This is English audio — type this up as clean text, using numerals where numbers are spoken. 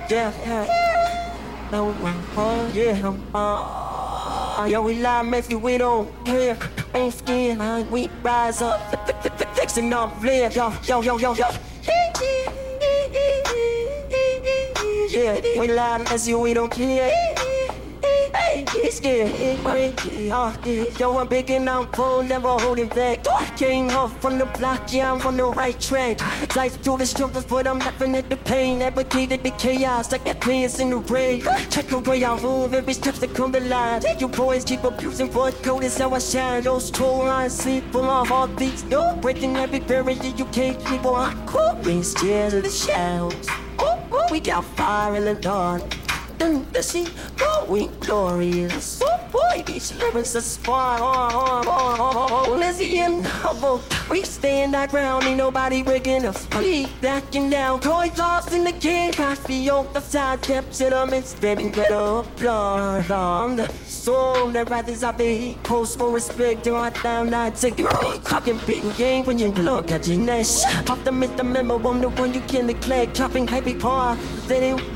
Yeah, no, yo, we live, maybe we don't care. Ain't scared, we rise up, fixing up, live, yo. Yeah, we live, as you, we don't care. It's yo, I'm big and I'm full, never holding back. Came off from the block, yeah, I'm on the right track. Life through the struggles, but I'm laughing at the pain. Navigated the chaos like that players in the rain. Check the way I move, every step that come to life. You boys keep abusing for it, code is how I shine. Those troll lines sleep for my heartbeats. No breaking every barrier, you can't keep on. We scared of the shadows. We got fire in the dark. The sea, we glorious. These lyrics are spark. Let's end. We stand our ground, ain't nobody rigging us. We backing down, toys lost in the game. Coffee on the side, steps in a midst, baby, better applaud. On the soul that rises up the post for respect. Do I down, I take it. Talking big game when you look at your nest. Pop them in the memo, I'm the one you can neglect. Chopping heavy paw, then it